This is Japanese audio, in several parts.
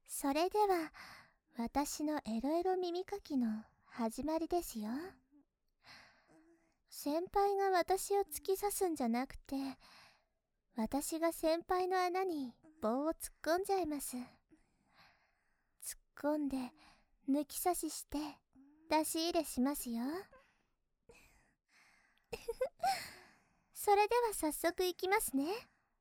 それでは私のエロエロ耳かきの始まりですよ。先輩が私を突き刺すんじゃなくて、私が先輩の穴に棒を突っ込んじゃいます。突っ込んで抜き差しして出し入れしますよ。それでは早速いきますね。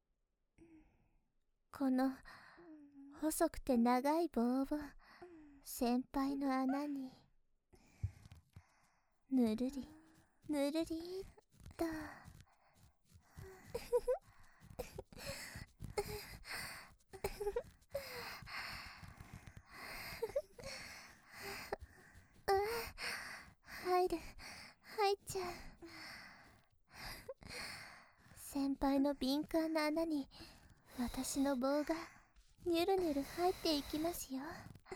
この細くて長い棒を先輩の穴にぬるりぬるりっと入っちゃう。先輩の敏感な穴に私の棒がニュルニュル入っていきますよ。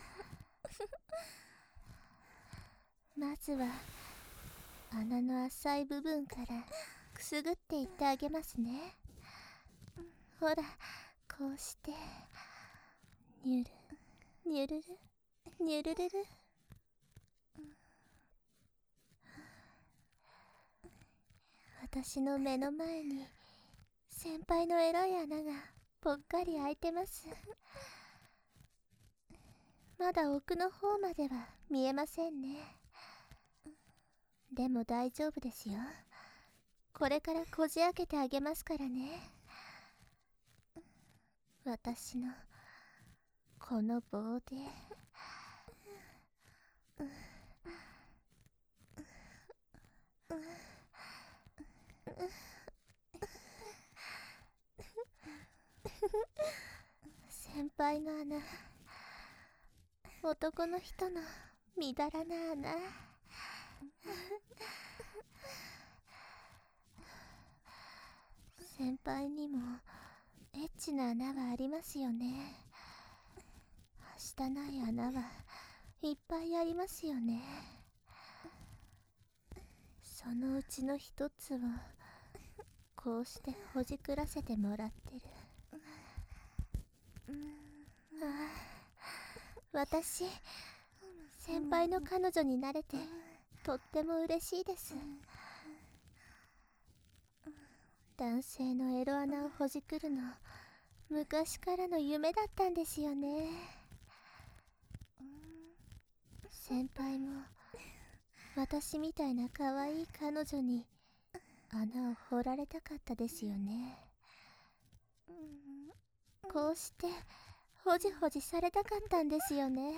まずは穴の浅い部分からくすぐっていってあげますね。ほら、こうしてニュルニュルルニュルルル。私の目の前に先輩のエロい穴がぽっかり開いてます。まだ奥の方までは見えませんね。でも大丈夫ですよ。これからこじ開けてあげますからね。私のこの棒で先輩の穴、男の人のみだらな穴。先輩にもエッチな穴はありますよね。はしたない穴はいっぱいありますよね。そのうちの一つをこうしてほじくらせてもらってる。ああ、私先輩の彼女になれてとっても嬉しいです。男性のエロ穴をほじくるの昔からの夢だったんですよね。先輩も私みたいな可愛い彼女に穴を掘られたかったですよね。こうしてほじほじされたかったんですよね。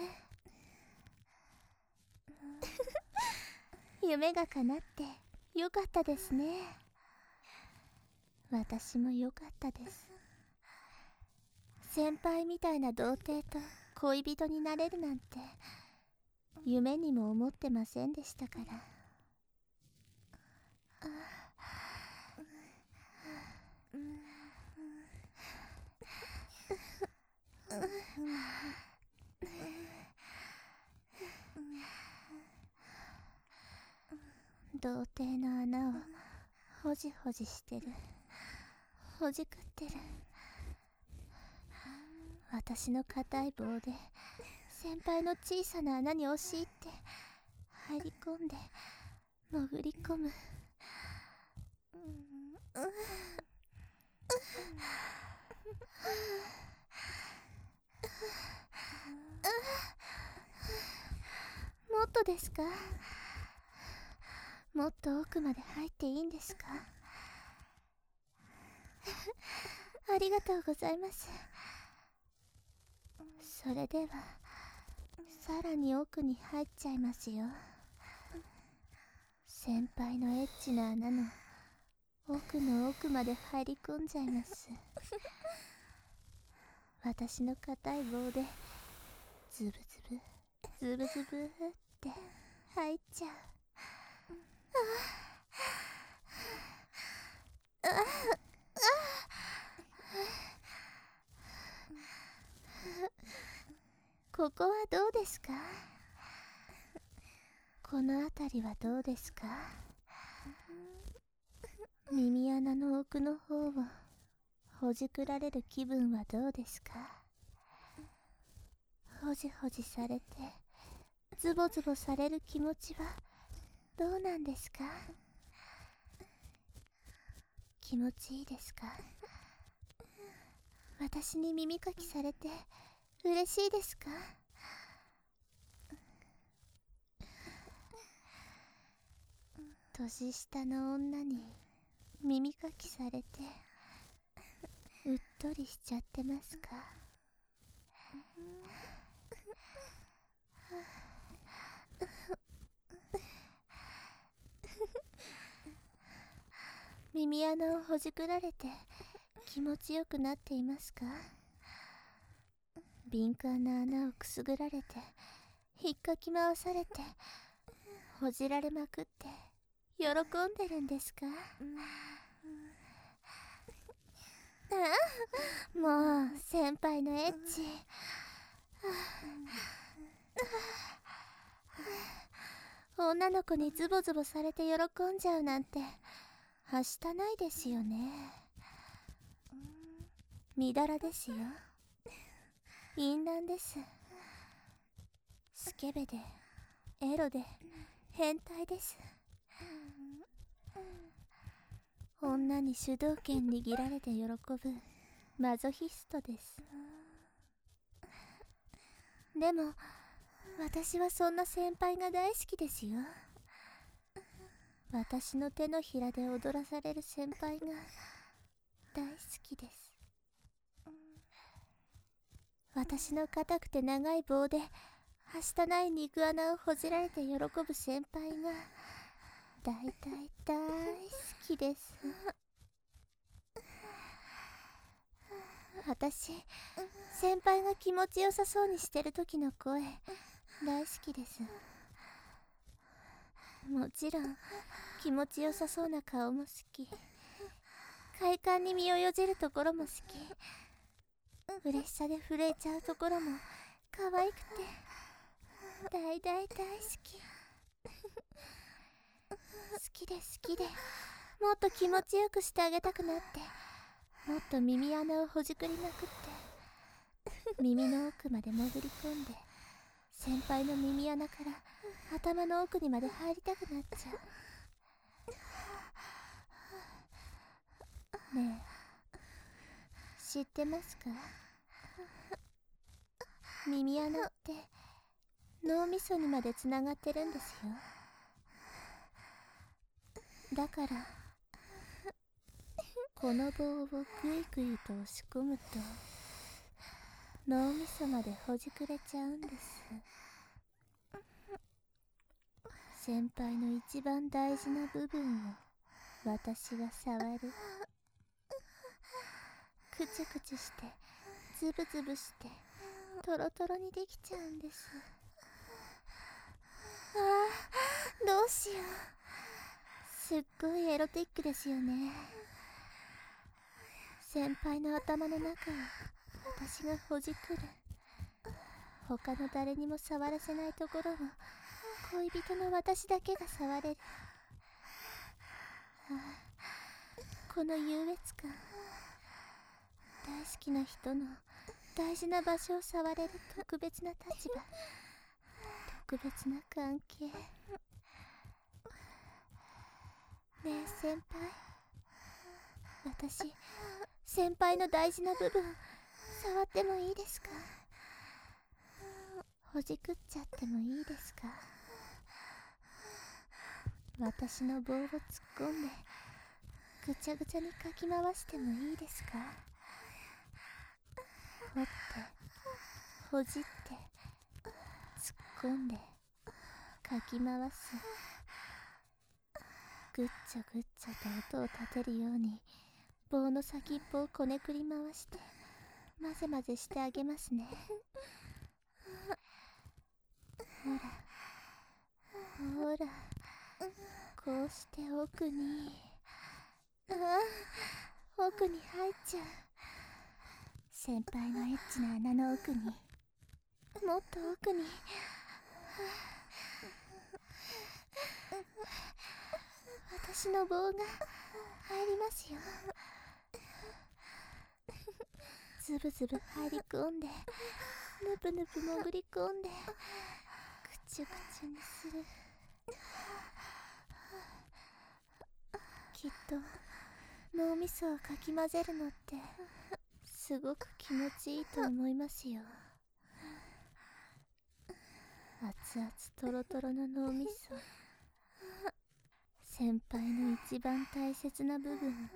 夢が叶ってよかったですね。私もよかったです。先輩みたいな童貞と恋人になれるなんて夢にも思ってませんでしたから。童貞の穴をほじほじしてる、ほじくってる。私の硬い棒で先輩の小さな穴に押し入って入り込んで潜り込む。もっとですか？もっと奥まで入っていいんですか？ありがとうございます。それではさらに奥に入っちゃいますよ。先輩のエッチな穴の奥の奥まで入り込んじゃいます。私の硬い棒でズブズブズブズブって入っちゃう。ここはどうですか？この辺りはどうですか？耳穴の奥の方をほじくられる気分はどうですか？ ほじほじされてズボズボされる気持ちはどうなんですか？気持ちいいですか？私に耳かきされて嬉しいですか？年下の女に耳かきされてうっとりしちゃってますか？耳穴をほじくられて気持ちよくなっていますか？敏感な穴をくすぐられて引っかき回されてほじられまくって喜んでるんですか？もう先輩のエッチ女の子にズボズボされて喜んじゃうなんてはしたないですよね。みだらですよ。淫乱です。スケベでエロで変態です。女に主導権握られて喜ぶマゾヒストです。でも私はそんな先輩が大好きですよ。私の手のひらで踊らされる先輩が大好きです。私の硬くて長い棒ではしたない肉穴をほじられて喜ぶ先輩が大好きです。私、先輩が気持ちよさそうにしてる時の声大好きです。もちろん気持ちよさそうな顔も好き、快感に身をよじるところも好き、嬉しさで震えちゃうところも可愛くて大好き。好きで好きでもっと気持ちよくしてあげたくなって、もっと耳穴をほじくりまくって耳の奥まで潜り込んで先輩の耳穴から頭の奥にまで入りたくなっちゃう。ねえ、知ってますか？耳穴って脳みそにまでつながってるんですよ。だからこの棒をグイグイと押し込むと脳みそまでほじくれちゃうんです。先輩の一番大事な部分を私が触る。くちゅくちゅしてズブズブしてトロトロにできちゃうんです。ああ、どうしよう。すっごいエロティックですよね。先輩の頭の中を私がほじくる。他の誰にも触らせないところを恋人の私だけが触れる。ああ、この優越感。大好きな人の大事な場所を触れる特別な立場、特別な関係。ねえ先輩、私先輩の大事な部分触ってもいいですか？ほじくっちゃってもいいですか？私の棒を突っ込んでぐちゃぐちゃにかき回してもいいですか？掘ってほじって突っ込んでかき回す。ぐっちょぐっちょと音を立てるように棒の先っぽをこねくり回して混ぜ混ぜしてあげますね。ほらほら、こうして奥に、奥に入っちゃう。先輩のエッチな穴の奥に、もっと奥に。私の棒が入りますよ。ズブズブ入り込んでぬぷぬぷ潜り込んでくちゅくちゅにする。きっと脳みそをかき混ぜるのってすごく気持ちいいと思いますよ。熱々トロトロの脳みそ、先輩の一番大切な部分、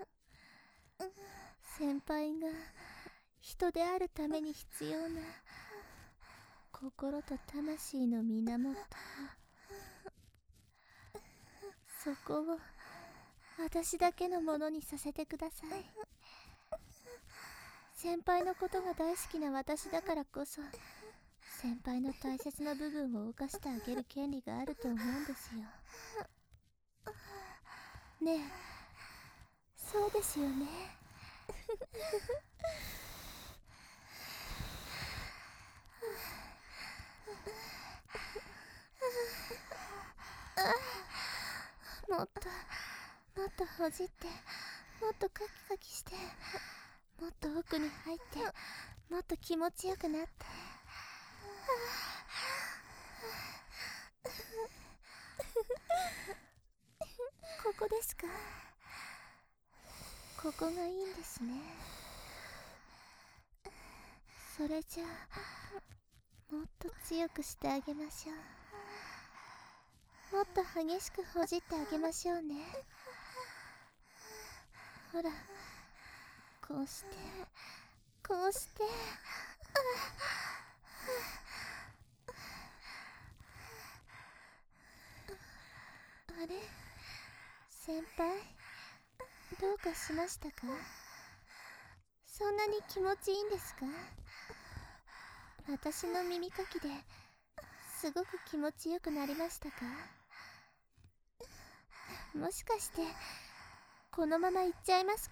先輩が人であるために必要な心と魂の源、そこを私だけのものにさせてください。先輩のことが大好きな私だからこそ、先輩の大切な部分を犯してあげる権利があると思うんですよ。ねえ、そうですよね。もっとほじって、もっとカキカキして、もっと奥に入って、もっと気持ちよくなって。ここですか？ここがいいんですね。それじゃあ、もっと強くしてあげましょう。もっと激しくほじってあげましょうね。ほら、こうしてこうして。あれ、先輩、どうかしましたか？そんなに気持ちいいんですか？私の耳かきですごく気持ちよくなりましたか？もしかしてこのまま行っちゃいますか？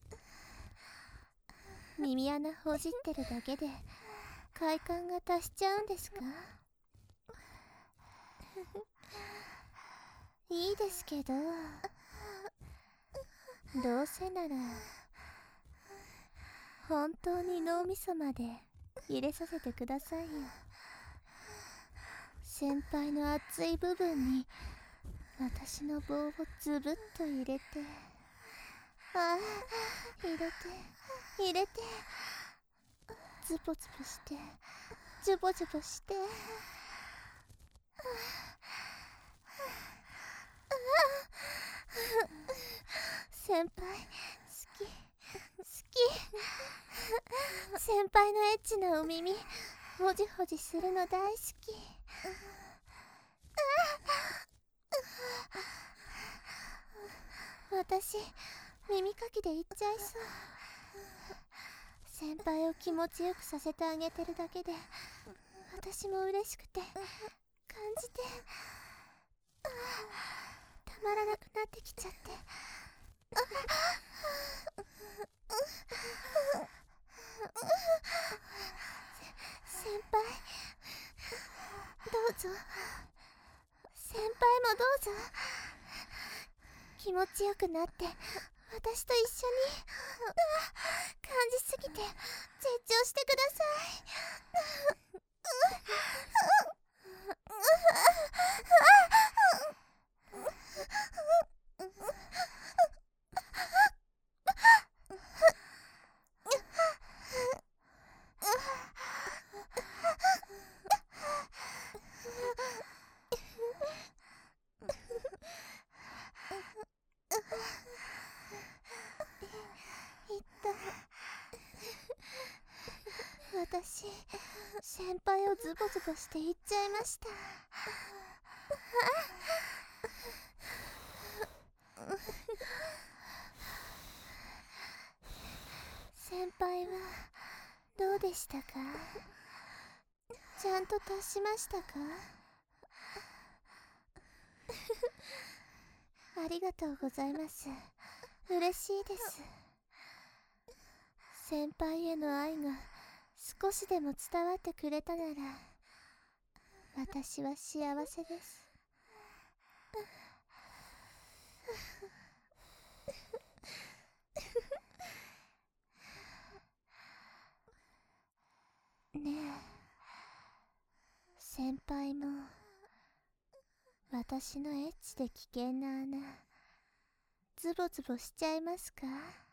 耳穴ほじってるだけで快感が達しちゃうんですか？いいですけど、どうせなら本当に脳みそまで入れさせてくださいよ。先輩の熱い部分に私の棒をズブッと入れて、ああ、入れて、ズボズボして、ジュボジュボして、先輩、好き。先輩のエッチなお耳、ほじほじするの大好き。私、耳かきで行っちゃいそう。先輩を気持ちよくさせてあげてるだけで、私も嬉しくて、感じて、たまらなくなってきちゃって。先輩、どうぞ。先輩もどうぞ。気持ちよくなって私と一緒に感じすぎて絶頂してください。私、先輩をズボズボして行っちゃいました。先輩はどうでしたか？ちゃんと達しましたか？ありがとうございます。嬉しいです。先輩への愛が少しでも伝わってくれたなら私は幸せです。ね先輩も私のエッチで危険な穴ズボズボしちゃいますか？